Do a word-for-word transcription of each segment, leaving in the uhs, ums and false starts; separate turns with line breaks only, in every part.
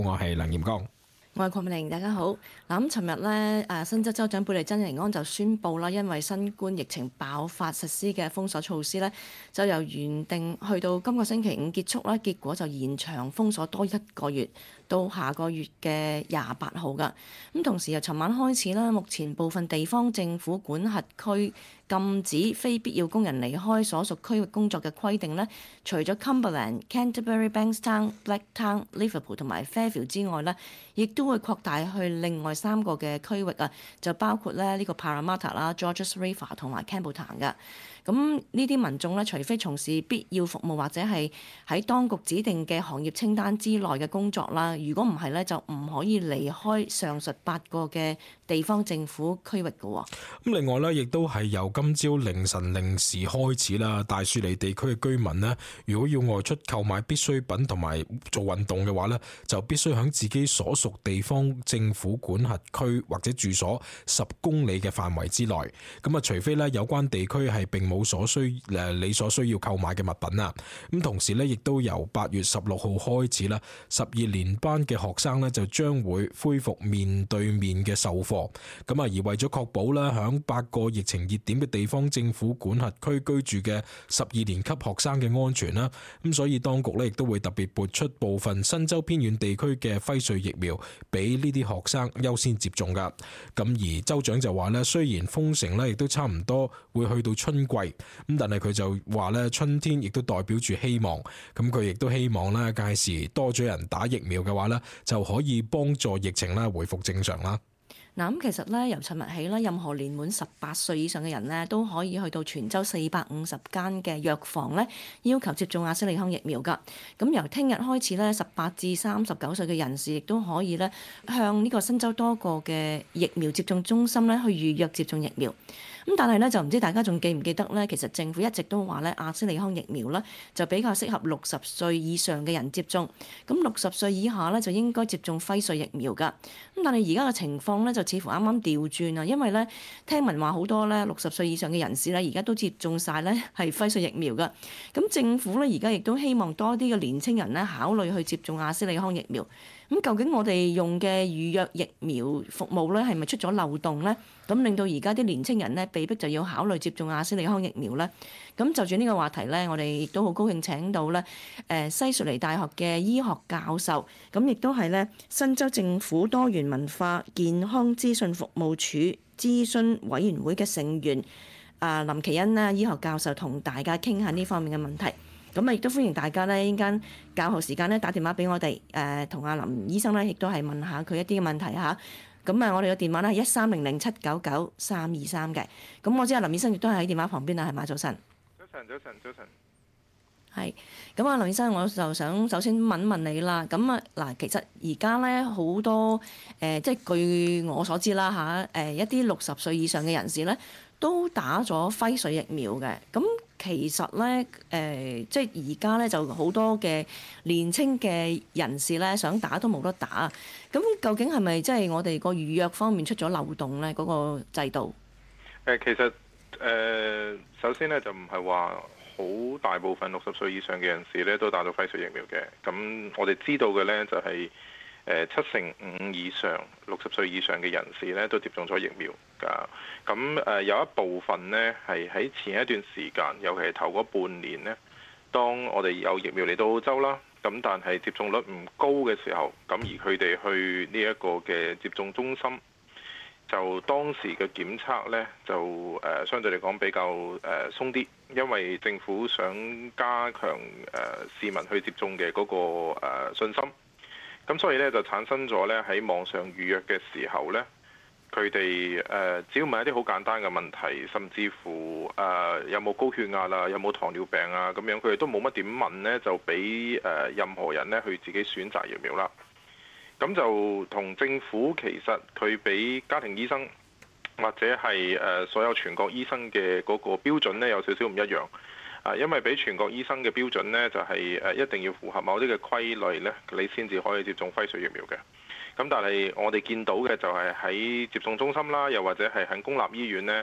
我係梁炎光。
我係鄺美玲，大家好。嗱咁，尋日咧，誒新州州長貝莉珍妮安就宣布啦，因為新冠疫情爆發實施嘅封鎖措施咧，就由原定去到今個星期五結束啦，結果就延長封鎖多一個月，到下個月嘅廿八號噶。咁同時由尋晚開始啦，目前部分地方政府管轄區禁止非必要工人離開所屬區域工作嘅規定呢，除咗 Cumberland、Canterbury、Bankstown、Blacktown、Liverpool 同埋 Fairfield 之外呢，亦都會擴大去另外三個嘅區域啊，就包括咧呢個 Parramatta 啦、Georges River 同埋 Campbelltown 嘅。咁呢啲民眾呢，除非從事必要服務或者係喺當局指定嘅行業清單之內嘅工作啦，如果唔係呢，就唔可以離開上述八個嘅地方政府區域嘅。咁
另外呢，亦都係由今朝凌晨零時開始啦，大雪梨地區嘅居民呢，如果要外出購買必需品同埋做運動嘅話呢，就必須喺自己所屬地方政府管轄區或者住所十公里嘅範圍之內。咁啊，除非呢有關地區係並冇所需誒你所需要購買嘅物品啊。咁同時呢，亦都由八月十六號開始啦，十二年班嘅學生呢就將會恢復面對面嘅授課。咁啊，而為咗確保咧響八個疫情熱點嘅地方政府管轄區居住嘅十二年級學生嘅安全啦，咁所以當局咧亦都會特別撥出部分新州偏遠地區嘅輝瑞疫苗俾呢啲學生優先接種噶。咁而州長就話咧，雖然封城咧亦都差唔多會去到春季，咁但係佢就話咧，春天亦都代表住希望。咁佢亦都希望咧，屆時多咗人打疫苗嘅話咧，就可以幫助疫情咧回復正常啦。
嗱咁其實咧，由尋日起咧，任何年滿十八歲以上嘅人咧，都可以去到全州四百五十間嘅藥房咧，要求接種阿斯利康疫苗㗎。咁由聽日開始咧，十八至三十九歲嘅人士亦都可以咧，向呢個新州多個嘅疫苗接種中心咧去預約接種疫苗。咁但係咧，就唔知大家仲記唔記得咧？其實政府一直都話咧，阿斯利康疫苗咧就比較適合六十歲以上嘅人接種。咁六十歲以下咧就應該接種輝瑞疫苗㗎。咁但係而家嘅情況咧就似乎啱啱調轉啊，因為咧聽聞話好多咧六十歲以上嘅人士咧而家都接種晒咧係輝瑞疫苗㗎。咁政府咧而家亦都希望多啲嘅年青人咧考慮去接種阿斯利康疫苗。咁究竟我哋用嘅預約疫苗服務咧係咪出咗漏洞咧？咁令到而家啲年青人咧被逼就要考慮接種阿斯利康疫苗咧？咁就住呢個話題咧，我哋亦都好高興請到咧誒西雪梨大學嘅醫學教授，咁亦都係咧新州政府多元文化健康資訊服務處諮詢委員會嘅成員啊林奇恩啦醫學教授，同大家傾下呢方面嘅問題。咁啊，亦都歡迎大家咧，依間教學時間咧打電話俾我哋，誒同阿林醫生咧，亦都係問下佢一啲嘅問題嚇。咁啊，我哋嘅電話咧係一三零零七九九三二三嘅。咁我知阿林醫生亦都係喺電話旁邊啊，係嘛？早晨。
早晨，早晨，早晨。
係。咁啊，林醫生，我就想首先問問你啦。咁啊，嗱，其實而家咧好多誒、呃，即係據我所知啦嚇，誒、呃、一啲六十歲以上嘅人士咧都打咗輝瑞疫苗嘅。咁其實咧，誒、呃，即係而家咧就好多嘅年青嘅人士咧想打都冇得打。咁究竟係咪即係我哋個預約方面出咗漏洞咧？嗰、那個制度？
誒，其實誒、呃，首先咧就唔係話好大部分六十歲以上嘅人士咧都打到輝瑞疫苗嘅。咁我哋知道嘅咧就係、是。誒七成五以上六十歲以上嘅人士咧都接種咗疫苗㗎，咁誒有一部分呢係喺前一段時間，尤其係頭嗰半年呢，當我哋有疫苗嚟到澳洲啦，咁但係接種率唔高嘅時候，咁而佢哋去呢一個嘅接種中心，就當時嘅檢測呢，就誒相對嚟講比較誒鬆啲，因為政府想加強誒市民去接種嘅嗰個誒信心。咁所以咧就產生咗咧喺網上預約嘅時候咧，佢哋誒只要問一啲好簡單嘅問題，甚至乎誒、呃、有冇高血壓啊，有冇糖尿病啊咁樣，佢哋都冇乜點問咧，就俾誒、呃、任何人咧去自己選擇疫苗啦。咁就同政府其實佢俾家庭醫生或者係誒所有全國醫生嘅嗰個標準咧有少少唔一樣。啊，因為俾全國醫生嘅標準呢，就係誒一定要符合某啲嘅規例呢，你先至可以接種輝瑞疫苗嘅。咁但係我哋見到嘅就係喺接種中心啦，又或者係喺公立醫院呢，好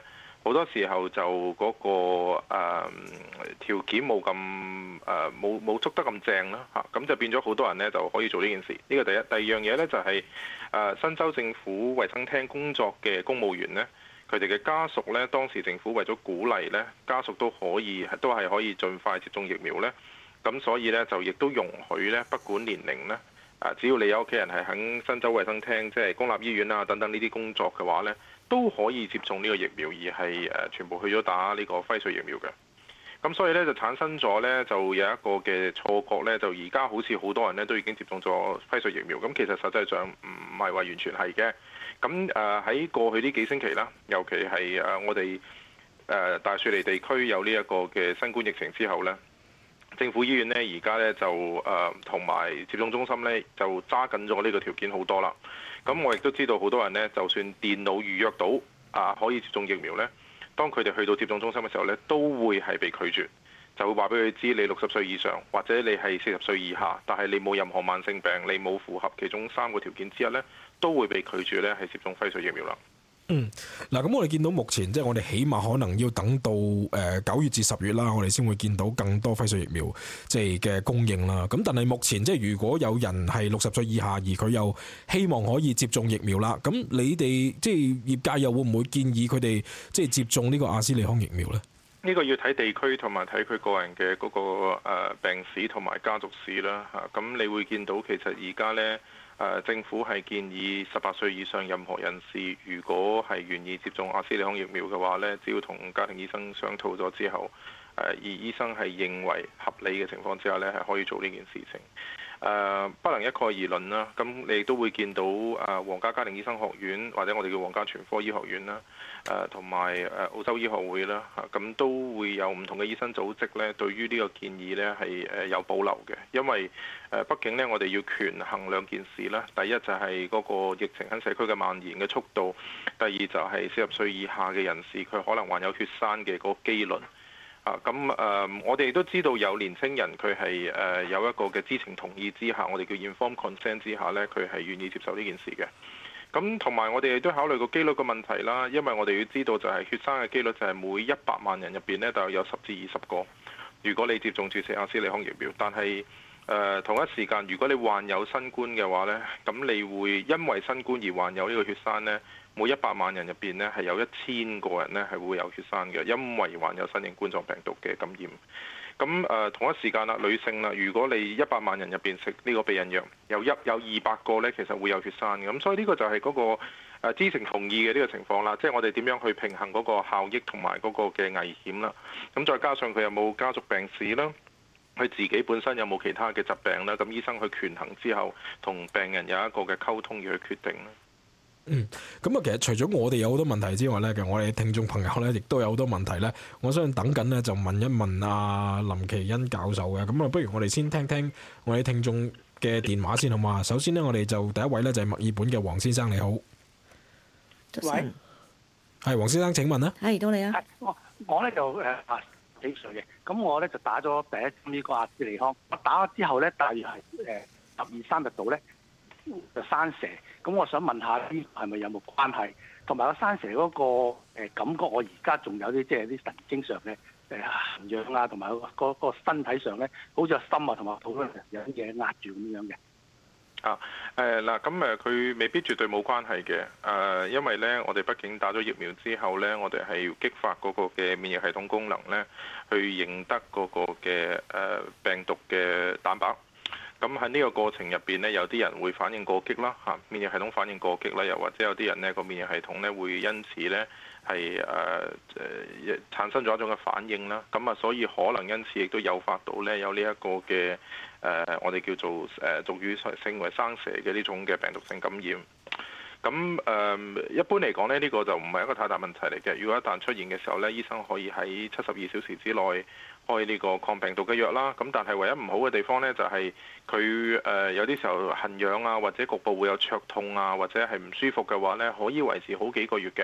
好多時候就嗰、個誒、呃、條件冇咁誒冇冇捉得咁正啦嚇，咁就變咗好多人呢就可以做呢件事。呢、個第一，第二樣嘢呢，就係、是、誒、呃、新州政府衛生廳工作嘅公務員呢，佢哋嘅家屬呢，當時政府為咗鼓勵呢，家屬都可以都係可以盡快接種疫苗呢。咁所以呢，就亦都容許呢，不管年齡呢，啊只要你有屋企人係喺新州衛生廳，即係公立醫院啊等等呢啲工作嘅話呢，都可以接種呢個疫苗，而係誒全部去咗打呢個輝瑞疫苗嘅。咁所以咧就產生咗咧就有一個嘅錯覺咧，就而家好似好多人咧都已經接種咗輝瑞疫苗，咁其實實際上唔係話完全係嘅。咁誒喺過去呢幾星期啦，尤其係誒我哋誒大雪梨地區有呢一個嘅新冠疫情之後咧，政府醫院咧而家咧就誒同埋接種中心咧就揸緊咗呢個條件好多啦。咁我亦都知道好多人咧，就算電腦預約到啊可以接種疫苗咧，當佢哋去到接種中心嘅時候咧，都會係被拒絕，就會話俾佢知你六十歲以上或者你係四十歲以下，但係你冇任何慢性病，你冇符合其中三個條件之一咧，都會被拒絕咧係接種輝瑞疫苗啦。
嗯，嗱，咁我哋見到目前即係我哋起碼可能要等到誒九月至十月啦，我哋先會見到更多輝瑞疫苗即係嘅供應啦。咁但係目前即係如果有人係六十歲以下，而佢又希望可以接種疫苗啦，咁你哋即係業界又會唔會建議佢哋即係接種呢個阿斯利康疫苗呢？
呢個要睇地區同埋睇佢個人嘅嗰個誒病史同埋家族史啦嚇。咁你會見到其實而家呢。誒政府係建議十八歲以上任何人士，如果係願意接種阿斯利康疫苗嘅話呢，只要同家庭醫生商討咗之後，誒而醫生係認為合理嘅情況之下呢，係可以做呢件事情。誒不能一概而論啦。咁你都會見到誒皇家家庭醫生學院或者我哋叫皇家全科醫學院啦，誒同埋誒澳洲醫學會啦，咁都會有唔同嘅醫生組織咧，對於呢個建議咧係誒有保留嘅，因為誒畢竟咧我哋要權衡兩件事啦。第一就係嗰個疫情喺社區嘅蔓延嘅速度，第二就係四十歲以下嘅人士佢可能患有血栓嘅嗰個機率。啊，咁誒、呃，我哋都知道有年青人佢係誒有一個嘅知情同意之下，我哋叫 informed consent 之下呢，佢係願意接受呢件事嘅。咁同埋我哋亦都考慮個機率嘅問題啦，因為我哋要知道就係血栓嘅機率就係每一百萬人入邊呢，就有十至二十個。如果你接種注射阿斯利康疫苗，但係誒、呃、同一時間，如果你患有新冠嘅話呢，咁你會因為新冠而患有呢個血栓呢。每一百萬人入邊呢，係有一千個人呢係會有血栓嘅，因為患有新型冠狀病毒嘅感染。咁誒、呃、同一時間啦，女性啦，如果你一百萬人入邊食呢個避孕藥，有一有二百個呢，其實會有血栓嘅。咁所以呢個就係嗰個誒知情同意嘅呢個情況啦，即係我哋點樣去平衡嗰個效益同埋嗰個嘅危險啦。咁再加上佢有冇家族病史啦，佢自己本身有冇其他嘅疾病啦，咁醫生去權衡之後，同病人有一個嘅溝通而去決定啦。
嗯，咁啊，其實除咗我哋有好多問題之外咧，其實我哋聽眾朋友咧，亦都有好多問題咧。我相信等緊咧，就問一問阿林奇恩教授嘅。咁啊，不如我哋先聽聽我哋聽眾嘅電話先，好嘛？首先呢，我哋就第一位咧就係墨爾本嘅黃先生，你好。
喂，
係黃先生，請問啦。
係到你啊。
我我咧就誒啊幾歲嘅，咁我咧就打咗第一針呢個阿斯利康。我打咗之後咧，大約係誒十二三日度咧就生蛇。咁我想問下呢係咪有冇關係？同埋個生蛇嗰個誒感覺，我而家仲有啲即係啲神經上嘅誒痕癢啊，同埋個個身體上咧，好似個心啊同埋肚有啲嘢壓住咁樣嘅。
啊誒嗱，咁誒佢未必絕對冇關係嘅。誒、呃，因為咧，我哋畢竟打咗疫苗之後咧，我哋係要激發嗰個嘅免疫系統功能咧，去認得嗰個嘅誒、呃、病毒嘅蛋白。咁喺呢個過程入邊呢，有啲人會反應過激啦，嚇免疫系統反應過激啦，又或者有啲人呢個免疫系統呢會因此呢係誒誒產生咗一種嘅反應啦。咁啊，所以可能因此亦都誘發到呢有呢一個嘅誒、呃、我哋叫做誒俗語稱為生蛇嘅呢種嘅病毒性感染。咁誒、呃、一般嚟講呢，呢、呢個就唔係一個太大問題嚟嘅。如果一旦出現嘅時候呢，醫生可以喺七十二小時之內開呢個抗病毒嘅藥啦。咁但係唯一唔好嘅地方呢，就係佢誒有啲時候痕癢啊，或者局部會有灼痛啊，或者係唔舒服嘅話呢，可以維持好幾個月嘅。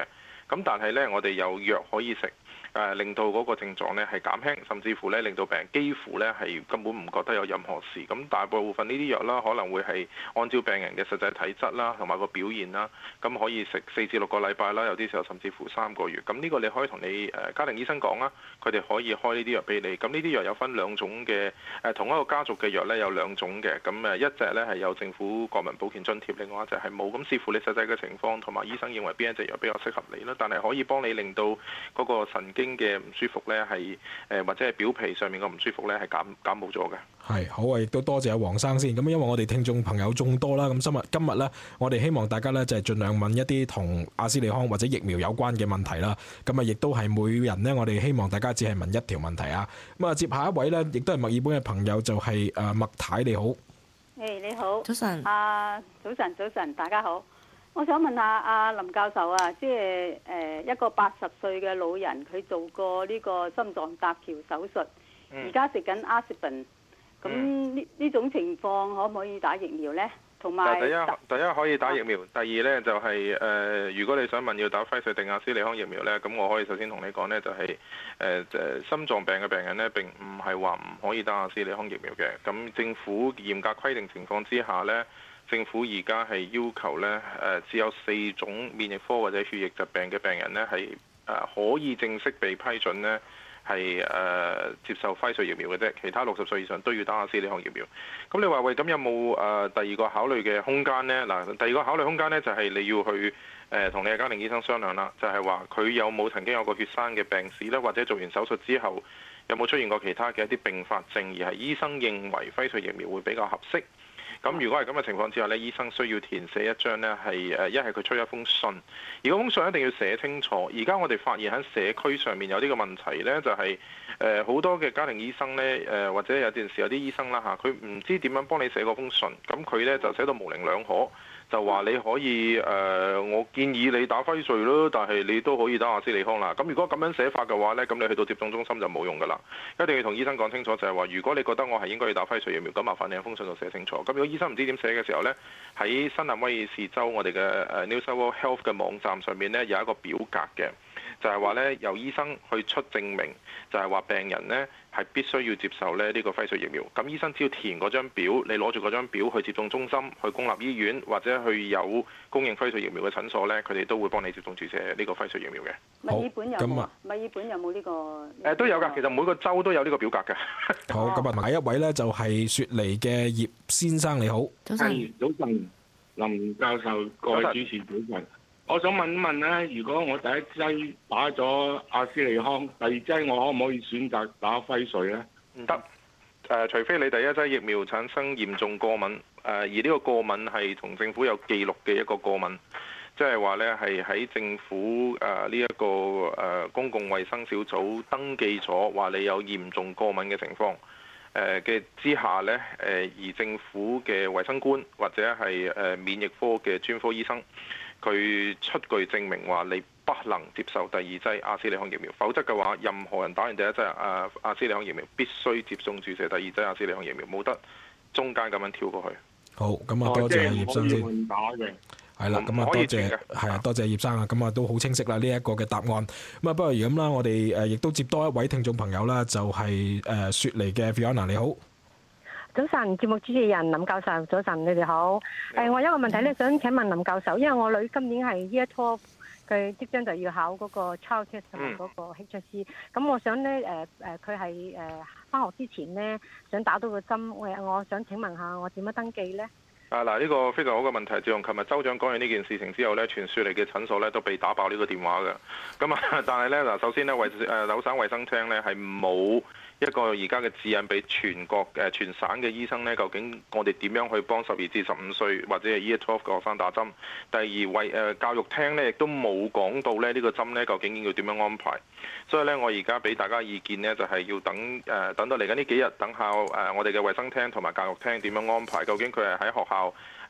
咁但係呢，我哋有藥可以食。誒令到嗰個症狀咧係減輕，甚至乎咧令到病人幾乎咧係根本唔覺得有任何事。咁大部分呢啲藥啦，可能會係按照病人嘅實際體質啦，同埋個表現啦，咁可以食四至六個禮拜啦，有啲時候甚至乎三個月。咁呢個你可以同你誒家庭醫生講啦，佢哋可以開呢啲藥俾你。咁呢啲藥有分兩種嘅，誒同一個家族嘅藥咧有兩種嘅。咁誒一隻咧係有政府國民保健津貼，另外一隻係冇。咁視乎你實際嘅情況同埋醫生認為邊一隻藥比較適合你啦。但係可以幫你令到嗰個神經嘅唔舒服咧，係誒或者係表皮上面個唔舒服咧，係減減冇咗嘅。
係好啊，亦都多謝阿黃生先。咁因為我哋聽眾朋友眾多啦，咁今日今日咧，我哋希望大家咧就係盡量問一啲同阿斯利康或者疫苗有關嘅問題啦。咁啊，亦都係每人呢，我哋希望大家只係問一條問題啊。咁啊，接下一位咧，亦都係墨爾本嘅朋友，就係誒麥太，你好。
誒、hey, 你好，
早晨。
啊早晨早晨，大家好。我想問下阿林教授啊，即係誒一個八十歲嘅老人，佢做過呢個心臟搭橋手術，而家食緊阿司匹林，咁呢呢種情況可唔可以打疫苗呢？同埋
第一第一可以打疫苗，第二呢就係、是、誒、呃，如果你想問要打輝瑞定阿斯利康疫苗呢，咁我可以首先同你講呢，就係誒誒心臟病嘅病人呢，並唔係話唔可以打阿斯利康疫苗嘅。咁政府嚴格規定情況之下呢，政府而家係要求呢，誒只有四種免疫科或者血液疾病嘅病人呢，係誒可以正式被批准呢，係誒、呃、接受輝瑞疫苗嘅啫，其他六十歲以上都要打阿斯利康疫苗。咁你話喂，咁有冇誒、呃、第二個考慮嘅空間呢？嗱，第二個考慮空間呢，就係、是、你要去誒同、呃、你嘅家庭醫生商量啦，就係話佢有冇曾經有個血栓嘅病史咧，或者做完手術之後有冇出現過其他嘅一啲併發症，而係醫生認為輝瑞疫苗會比較合適。咁如果係咁嘅情況之下呢，醫生需要填寫一張呢，係誒一係佢出一封信，而嗰封信一定要寫清楚。而家我哋發現喺社區上面有呢個問題呢，就係誒好多嘅家庭醫生呢，誒或者有陣時有啲醫生啦嚇，佢唔知點樣幫你寫嗰封信，咁佢呢就寫到模棱兩可，就話你可以誒、呃，我建議你打輝瑞咯，但係你都可以打阿斯利康啦。咁如果咁樣寫法嘅話呢，咁你去到接種中心就冇用噶啦，一定要同醫生講清楚，就係話如果你覺得我係應該要打輝瑞疫苗，咁麻煩你喺封信度寫清楚。咁如果醫生唔知點寫嘅時候呢，喺新南威爾士州我哋嘅誒 New South Wales Health 嘅網站上面呢，有一個表格嘅，就係話呢，由醫生去出證明，就係話病人呢係必須要接受咧呢個輝瑞疫苗。咁醫生只要填嗰張表，你攞住嗰張表去接種中心、去公立醫院或者去有供應輝瑞疫苗嘅診所呢，佢哋都會幫你接種注射呢個輝瑞疫苗嘅。
墨爾本有冇？
咁啊，
墨爾本有冇呢個？
誒都有㗎，其實每個州都有呢個表格嘅。
好，咁啊，下一位呢，就係雪梨嘅葉先生，你好。
早晨。
早晨，林教授，各位主持早晨。我想問一問咧，如果我第一劑打咗阿斯利康，第二劑我可唔可以選擇打輝瑞咧？
唔得，誒，除非你第一劑疫苗產生嚴重過敏，誒，而呢個過敏係同政府有記錄嘅一個過敏，即係話咧係喺政府誒呢一個誒公共衛生小組登記咗話你有嚴重過敏嘅情況誒嘅之下咧，誒而政府嘅衛生官或者係誒免疫科嘅專科醫生，佢出具證明話你不能接受第二劑阿斯利康疫苗，否則嘅話，任何人打完第一劑阿阿斯利康疫苗必須接種注射第二劑阿斯利康疫苗，冇得中間咁樣跳過去。
好，咁啊多謝葉生先。係啦，咁啊多謝，係啊多謝葉生啊，咁啊都好清晰啦呢一個嘅答案。咁啊不如咁啦，我哋誒亦都接多一位聽眾朋友啦，就係誒雪梨嘅 Fiona， 你好。
早晨，節目主持人林教授，早晨，你哋好。誒，我有一個問題咧，想請問林教授，因為我女今年係 Year Twelve，佢即將就要考嗰個 Child Test 同埋嗰個 H S C，咁我想咧誒誒，佢係誒返學之前咧想打到個針，我我想請問下我點樣登記咧？
啊嗱，呢個非常好嘅問題。自從琴日州長講完呢件事情之後呢，全雪梨嘅診所呢都被打爆呢個電話嘅。咁啊，但係呢，嗱，首先呢，衛誒紐省衛生廳呢係冇一個而家嘅指引俾全國誒全省嘅醫生呢，究竟我哋點樣去幫十二至十五歲或者係 Year Twelve 嘅學生打針？第二，為誒教育廳呢亦都冇講到咧呢個針呢究竟要點樣安排。所以呢，我而家俾大家意見呢，就係要等誒等到嚟緊呢幾日，等下誒我哋嘅衛生廳同埋教育廳點樣安排？究竟佢係喺學校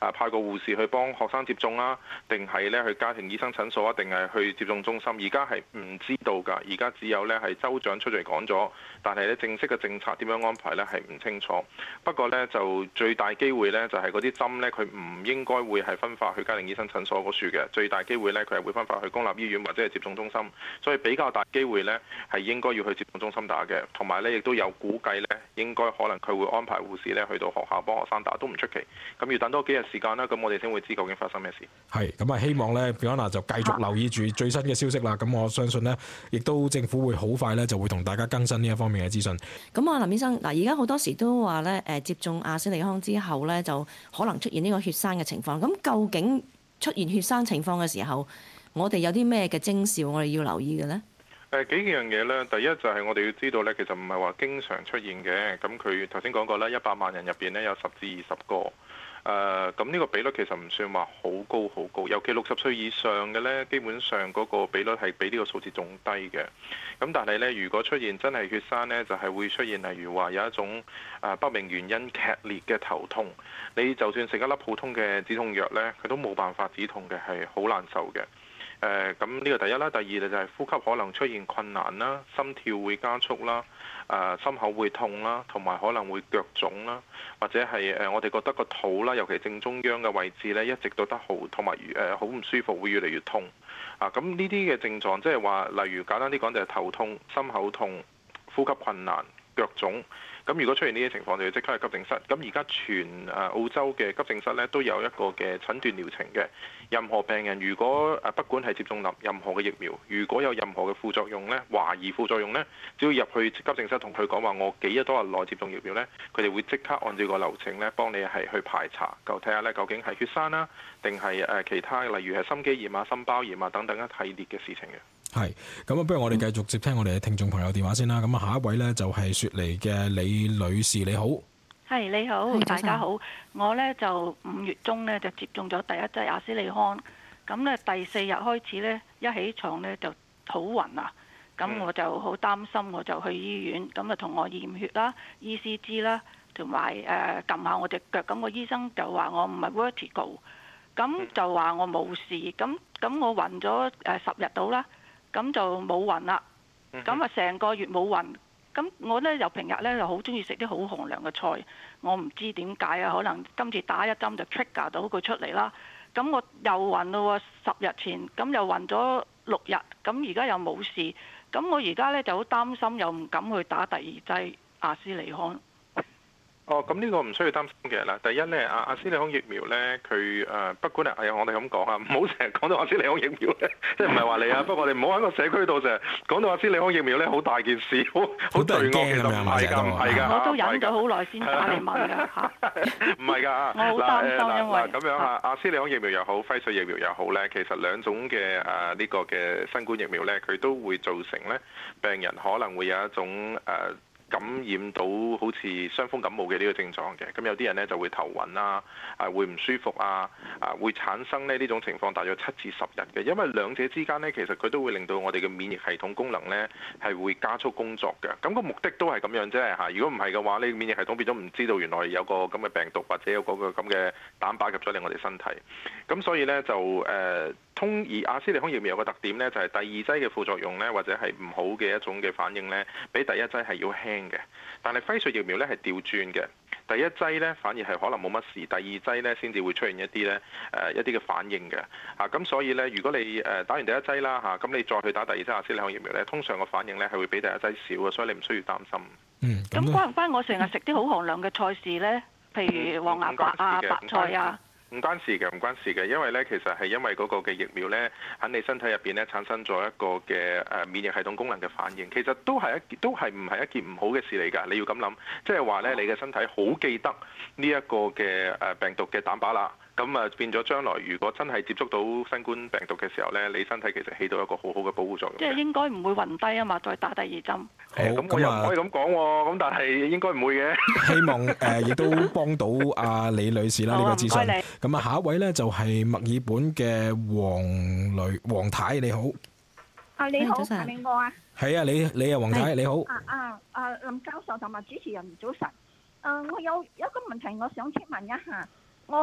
啊派個護士去幫學生接種啊，定係咧去家庭醫生診所啊，定係去接種中心？而家係唔知道㗎，而家只有咧係州長出嚟講咗，但係咧正式嘅政策點樣安排咧係唔清楚。不過咧就最大機會咧就係嗰啲針咧佢唔應該會係分發去家庭醫生診所嗰處嘅，最大機會咧佢係會分發去公立醫院或者係接種中心，所以比較大機會咧係應該要去接種中心打嘅，同埋咧亦都有估計咧應該可能佢會安排護士咧去到學校幫學生打都唔出奇。咁要等多幾日時間啦，咁我哋先會知究竟發生咩事。
係咁啊，希望咧 Fiona 就繼續留意住最新嘅消息啦。咁我相信呢，亦都政府會好快咧就會同大家更新呢一方面嘅資訊。
咁啊，林醫生嗱，而家好多時都話咧誒接種阿斯利康之後咧就可能出現呢個血栓嘅情況。咁究竟出現血栓情況嘅時候，我哋有啲咩嘅徵兆我哋要留意嘅呢？
誒幾樣嘢咧，第一就係我哋要知道咧，其實唔係話經常出現嘅。咁佢頭先講過咧，一百萬人入邊咧有十至二十個。誒咁呢個比率其實唔算話好高好高，尤其六十歲以上嘅咧，基本上嗰個比率係比呢個數字仲低嘅。咁但係咧，如果出現真係血栓咧，就係會出現例如話有一種誒不明原因劇烈嘅頭痛，你就算食一粒普通嘅止痛藥咧，佢都冇辦法止痛嘅，係好難受嘅。誒咁呢個第一啦，第二就係呼吸可能出現困難啦，心跳會加速啦，誒、呃、心口會痛啦，同埋可能會腳腫啦，或者係誒、呃、我哋覺得個肚啦，尤其正中央嘅位置咧，一直都得好，同埋誒好唔舒服，會越嚟越痛。啊，咁呢啲嘅症狀，即係話，例如簡單啲講就係頭痛、心口痛、呼吸困難、腳腫。咁如果出現呢啲情況，就要即刻去急症室。咁而家全誒澳洲嘅急症室咧都有一個嘅診斷療程嘅。任何病人如果誒不管係接種任任何嘅疫苗，如果有任何嘅副作用咧，懷疑副作用咧，只要入去急症室同佢講話，我幾多日內接種疫苗咧，佢哋會即刻按照個流程咧幫你係去排查，就睇下咧究竟係血栓啦，定係誒其他例如係心肌炎啊、心包炎啊等等一系列嘅事情嘅。
係咁啊，不如我哋繼續接聽我哋嘅聽眾朋友電話先啦。咁啊，下一位呢，就係雪梨嘅李女士，你好。
係你好，大家好。我呢就五月中呢就接種咗第一劑阿斯利康，咁呢第四日開始呢，一起床呢就好暈啊，咁我就好擔心，我就去醫院，咁啊同我驗血啦、E C G 啦，同埋誒撳下我隻腳，咁個醫生就話我唔係 vertigo，咁就話我冇事，咁咁我暈咗誒十日到啦。咁就冇暈啦，咁啊成個月冇暈，咁我呢，又平日呢，就好中意食啲好寒涼嘅菜，我唔知點解啊，可能今次打一針就 trigger 到佢出嚟啦，咁我又暈咯喎，十日前咁又暈咗六日，咁而家又冇事，咁我而家呢，就好擔心，又唔敢去打第二劑阿斯利康。
哦，咁呢個唔需要擔心嘅啦。第一呢，阿阿斯利康疫苗呢，佢誒不管係係我哋咁講啊，唔好成日講到阿斯利康疫苗咧，即係唔係話你啊。不過我哋唔好喺個社區度成日講到阿斯利康疫苗咧，好大件事，好好罪惡，其實唔係㗎，唔係㗎。
我都忍咗好耐先打嚟問㗎嚇。
唔係㗎，
我好擔心，因為
咁樣啊，阿斯利康疫苗又好，輝瑞疫苗又好咧，其實兩種嘅誒呢個嘅新冠疫苗咧，佢都會造成咧病人可能會有一種誒。呃感染到好似傷風感冒嘅呢個症狀嘅，咁有啲人呢就會頭暈啊，啊會唔舒服啊，啊會產生呢呢種情況大約七至十日嘅，因為兩者之間呢，其實佢都會令到我哋嘅免疫系統功能呢係會加速工作嘅，咁個目的都係咁樣啫嚇。如果唔係嘅話，你免疫系統變咗唔知道原來有個咁嘅病毒或者有嗰個咁嘅蛋白入咗嚟我哋身體，咁所以呢，就誒。呃通而阿斯利康疫苗有個特點呢，就係第二劑嘅副作用呢，或者係唔好嘅一種嘅反應呢，比第一劑係要輕嘅。但係輝瑞疫苗呢係調轉嘅，第一劑呢反而係可能冇乜事，第二劑呢先至會出現一啲呢誒一啲嘅反應嘅。啊，咁所以呢，如果你誒打完第一劑啦嚇，咁你再去打第二劑阿斯利康疫苗呢，通常個反應呢係會比第一劑少嘅，所以你唔需要擔心。
嗯，
咁關唔關我成日食啲好寒涼嘅菜事呢？譬如黃芽白啊、白菜啊。
唔關事嘅，唔關事嘅，因為咧其實係因為嗰個嘅疫苗咧喺你身體入邊咧產生咗一個嘅誒免疫系統功能嘅反應，其實都係一都係唔係一件唔好嘅事嚟㗎。你要咁諗，即係話咧你嘅身體好記得呢一個嘅誒病毒嘅蛋白啦。咁啊變咗將來如果真係接觸到新冠病毒嘅時候咧，你身體其實起到一個好好嘅保護作用。
即係應該唔會暈低啊嘛，再打第二針。
好，
咁我又唔可以咁講喎，咁但係應該唔會嘅。
希望誒亦都幫到阿李女士啦呢個資訊。咁啊，下一位咧就係墨爾本嘅黃女黃太，你好。
啊，你好，係咪我啊？
係啊，你你啊黃太你好。
啊啊啊林教授同埋主持人早晨。誒，我有有一個問題我想請問一下。我血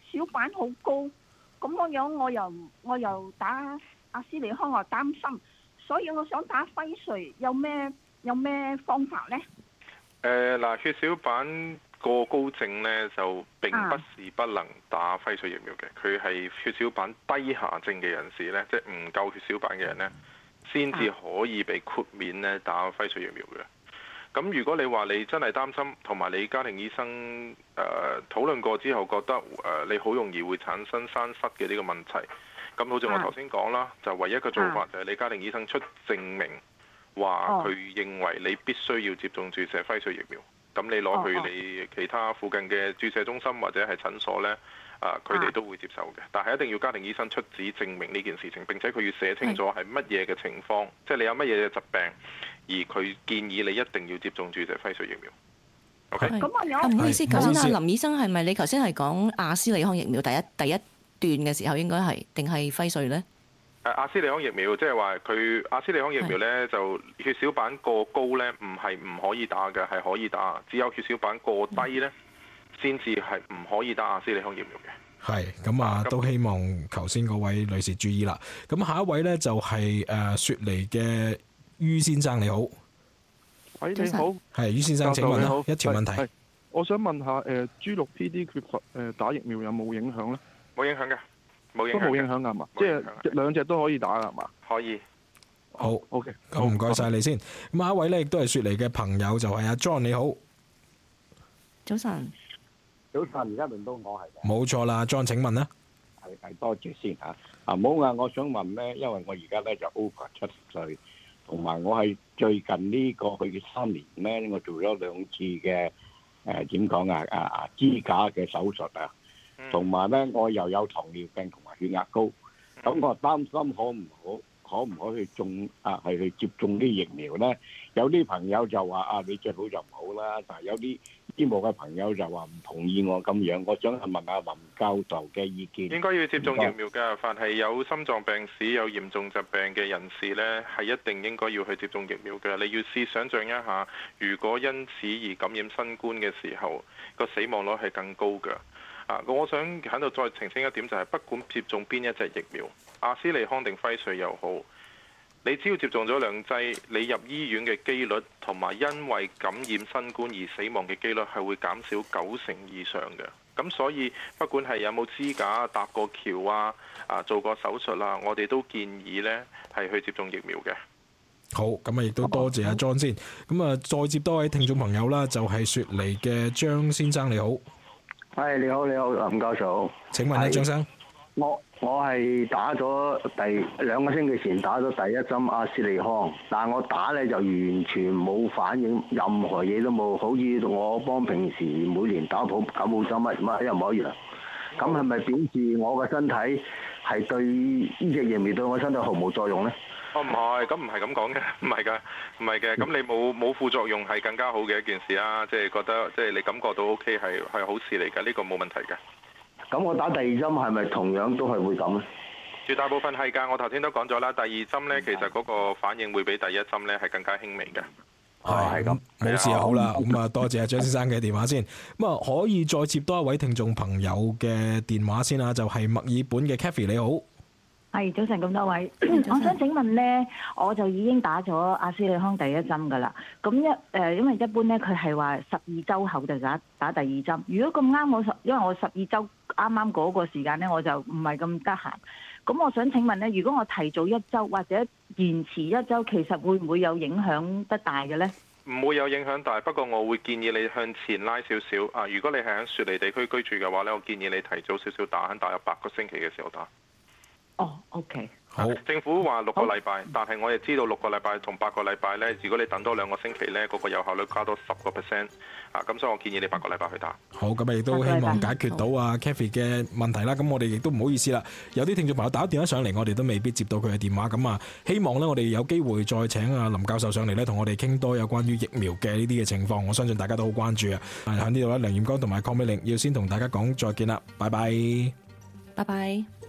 小板好高，咁樣樣我又我又打阿斯利康，我擔心，所以我想打輝瑞，有咩有咩方法呢？
誒嗱、呃，血小板過高症呢，就並不是不能打輝瑞疫苗嘅，佢係血小板低下症嘅人士呢，即係唔夠血小板嘅人呢，先至可以被豁免呢打輝瑞疫苗嘅。咁如果你話你真係擔心，同埋你家庭醫生誒、呃、討論過之後覺得誒、呃、你好容易會產生栓塞嘅呢個問題，咁好似我頭先講啦，就唯一嘅做法就係你家庭醫生出證明，話佢認為你必須要接種注射輝瑞疫苗。咁你攞去你其他附近嘅注射中心或者係診所呢，啊，佢哋都會接受嘅。但係一定要家庭醫生出紙證明呢件事情，並且佢要寫清楚係乜嘢嘅情況，即係你有乜嘢嘅疾病，而佢建議你一定要接種注射輝瑞疫苗。OK。
咁啊，唔好意思，頭先阿林醫生係咪你頭先係講阿斯利康疫苗第一第一段嘅時候應該係定係輝瑞呢？
誒阿斯利康疫苗即係話佢阿斯利康疫苗呢，就血小板過高呢，唔係唔可以打嘅，係可以打，只有血小板過低呢，先至係唔可以打阿斯利康疫苗嘅。
係咁啊，都希望頭先嗰位女士注意啦。咁下一位呢，就係誒雪梨嘅于先生，你好。
喂，你好。係
于先生，請問啦，一條問題。
我想問下誒 G 六 P D 缺乏誒打疫苗有冇影響呢？
冇影響嘅。都
冇影響㗎嘛，即係兩隻都可以打㗎嘛。
可以。
好
，OK，
好唔該晒你先。咁下一位咧，亦都係雪梨嘅朋友，就係阿 John，你好。
早晨。
早晨，而家輪到我係。
冇錯啦 ，John 請問啦。
係係多謝先嚇。啊冇啊，我想問咧，因為我而家咧就 over 七十歲，同埋我係最近呢個去嘅三年咧，我做咗兩次嘅誒點講啊啊啊支架嘅手術啊。同埋咧，我又有糖尿病同埋血壓高，咁我擔心可唔可可唔可以去種啊？係去接種啲疫苗咧？有啲朋友就話啊，你最好就唔好啦。但係有啲醫務嘅朋友就話唔同意我咁樣。我想問下林教授嘅意見。
應該要接種疫苗㗎，凡係有心臟病史、有嚴重疾病嘅人士咧，係一定應該要去接種疫苗嘅。你要試想像一下，如果因此而感染新冠嘅時候，個死亡率係更高㗎。啊！我想喺度再澄清一點，就係不管接種邊一隻疫苗，阿斯利康定輝瑞又好，你只要接種咗兩劑，你入醫院嘅機率同埋因為感染新冠而死亡嘅機率係會減少九成以上嘅。咁所以不管係有冇支架、搭過橋啊、啊做過手術啊，我哋都建議呢係去接種疫苗嘅。
好，咁啊亦都多謝阿 John 先。咁啊，再接多位聽眾朋友啦，就係雪梨嘅張先生，你好。
係，你好，你好，林教授。
請問咧，張生，
我我係打咗第兩個星期前打咗第一針阿斯利康，但係我打咧就完全冇反應，任何嘢都冇，好似我幫平時每年打普感冒針乜乜一模一樣。咁係咪表示我嘅身體係對呢隻疫苗對我身體毫無作用咧？
哦，唔係，咁唔係咁講嘅，唔係㗎，唔係嘅，咁你冇冇副作用係更加好嘅一件事啊！即係覺得，即係你感覺到 O K 係係好事嚟㗎，呢個冇問題嘅。
咁我打第二針係咪同樣都係會咁咧？
絕大部分係㗎，我頭先都講咗啦。第二針咧，其實嗰個反應會比第一針咧係更加輕微嘅。
係咁，冇事就好啦。咁啊，多謝阿張先生嘅電話先。咁啊，可以再接多一位聽眾朋友嘅電話先啦，就係墨爾本嘅 Kathy， 你好。
係，早晨咁多位，我想請問咧，我就已經打咗阿斯利康第一針㗎啦。咁一誒，因為一般咧，佢係話十二週後就打打第二針。如果咁啱我十，因為我十二週啱啱嗰個時間咧，我就唔係咁得閒。咁我想請問咧，如果我提早一週或者延遲一週，其實會唔會有影響得大嘅咧？
唔會有影響大，不過我會建議你向前拉少少啊。如果你係喺雪梨地區居住嘅話咧，我建議你提早少少打，喺大約八個星期嘅時候打。
哦、oh，OK，
好。
政府話六個禮拜，但係我亦知道六個禮拜同八個禮拜呢，如果你等多兩個星期呢，嗰、那個有效率加多十個 percent 啊，咁所以我建議你八個禮拜去打。
好，咁亦都希望解決到啊 Kathy 嘅問題啦。咁我哋亦都唔好意思啦，有啲聽眾朋友打電話上嚟，我哋都未必接到佢嘅電話。咁啊，希望呢，我哋有機會再請阿林教授上嚟呢，同我哋傾多有關於疫苗嘅呢啲嘅情況。我相信大家都好關注啊。喺呢度呢，梁彥剛同埋鄺美玲要先同大家講再見啦，拜拜，
拜拜。